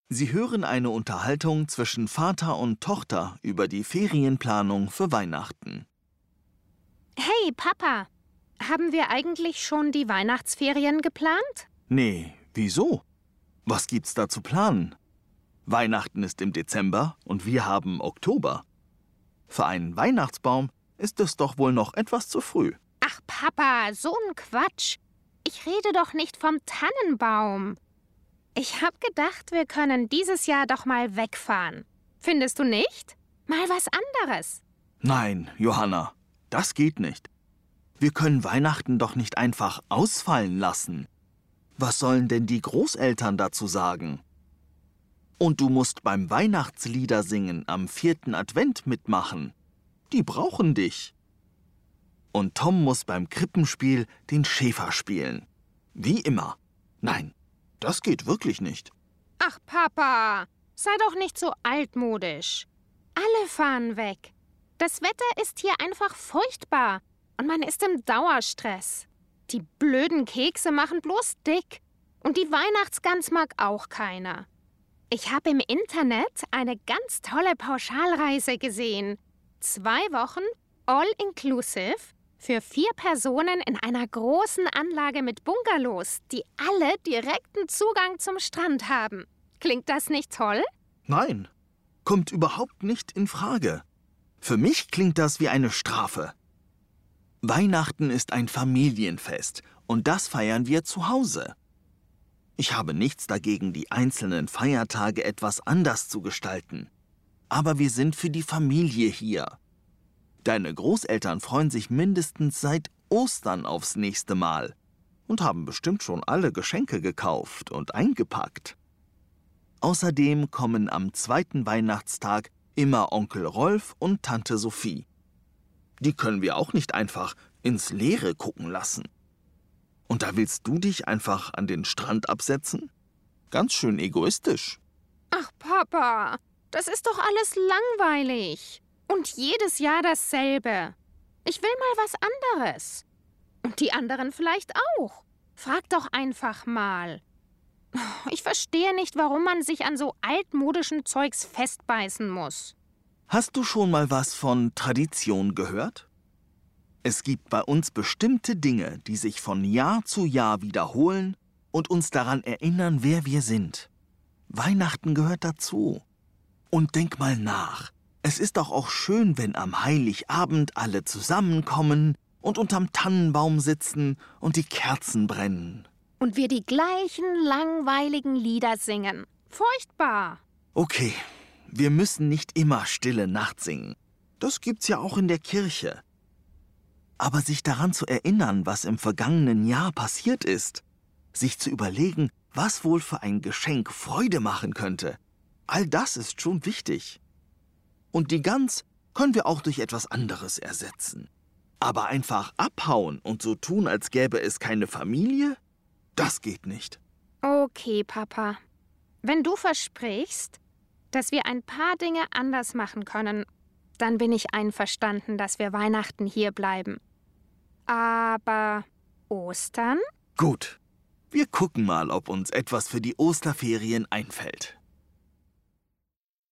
Sie hören eine Unterhaltung zwischen Vater und Tochter über die Ferienplanung für Weihnachten. Hey, Papa, haben wir eigentlich schon die Weihnachtsferien geplant? Nee, wieso? Was gibt's da zu planen? Weihnachten ist im Dezember und wir haben Oktober. Für einen Weihnachtsbaum ist es doch wohl noch etwas zu früh. Ach, Papa, so ein Quatsch. Ich rede doch nicht vom Tannenbaum. Ich hab gedacht, wir können dieses Jahr doch mal wegfahren. Findest du nicht? Mal was anderes. Nein, Johanna, das geht nicht. Wir können Weihnachten doch nicht einfach ausfallen lassen. Was sollen denn die Großeltern dazu sagen? Und du musst beim Weihnachtsliedersingen am 4. Advent mitmachen. Die brauchen dich. Und Tom muss beim Krippenspiel den Schäfer spielen. Wie immer. Nein, das geht wirklich nicht. Ach, Papa, sei doch nicht so altmodisch. Alle fahren weg. Das Wetter ist hier einfach furchtbar und man ist im Dauerstress. Die blöden Kekse machen bloß dick und die Weihnachtsgans mag auch keiner. Ich habe im Internet eine ganz tolle Pauschalreise gesehen. 2 Wochen, all inclusive, für 4 Personen in einer großen Anlage mit Bungalows, die alle direkten Zugang zum Strand haben. Klingt das nicht toll? Nein, kommt überhaupt nicht in Frage. Für mich klingt das wie eine Strafe. Weihnachten ist ein Familienfest und das feiern wir zu Hause. Ich habe nichts dagegen, die einzelnen Feiertage etwas anders zu gestalten. Aber wir sind für die Familie hier. Deine Großeltern freuen sich mindestens seit Ostern aufs nächste Mal und haben bestimmt schon alle Geschenke gekauft und eingepackt. Außerdem kommen am 2. Weihnachtstag immer Onkel Rolf und Tante Sophie. Die können wir auch nicht einfach ins Leere gucken lassen. Und da willst du dich einfach an den Strand absetzen? Ganz schön egoistisch. Ach, Papa, das ist doch alles langweilig. Und jedes Jahr dasselbe. Ich will mal was anderes. Und die anderen vielleicht auch. Frag doch einfach mal. Ich verstehe nicht, warum man sich an so altmodischen Zeugs festbeißen muss. Hast du schon mal was von Tradition gehört? Es gibt bei uns bestimmte Dinge, die sich von Jahr zu Jahr wiederholen und uns daran erinnern, wer wir sind. Weihnachten gehört dazu. Und denk mal nach. Es ist doch auch schön, wenn am Heiligabend alle zusammenkommen und unterm Tannenbaum sitzen und die Kerzen brennen. Und wir die gleichen langweiligen Lieder singen. Furchtbar. Okay, wir müssen nicht immer Stille Nacht singen. Das gibt's ja auch in der Kirche. Aber sich daran zu erinnern, was im vergangenen Jahr passiert ist, sich zu überlegen, was wohl für ein Geschenk Freude machen könnte, all das ist schon wichtig. Und die Gans können wir auch durch etwas anderes ersetzen. Aber einfach abhauen und so tun, als gäbe es keine Familie, das geht nicht. Okay, Papa. Wenn du versprichst, dass wir ein paar Dinge anders machen können, dann bin ich einverstanden, dass wir Weihnachten hier bleiben. Aber Ostern? Gut, wir gucken mal, ob uns etwas für die Osterferien einfällt.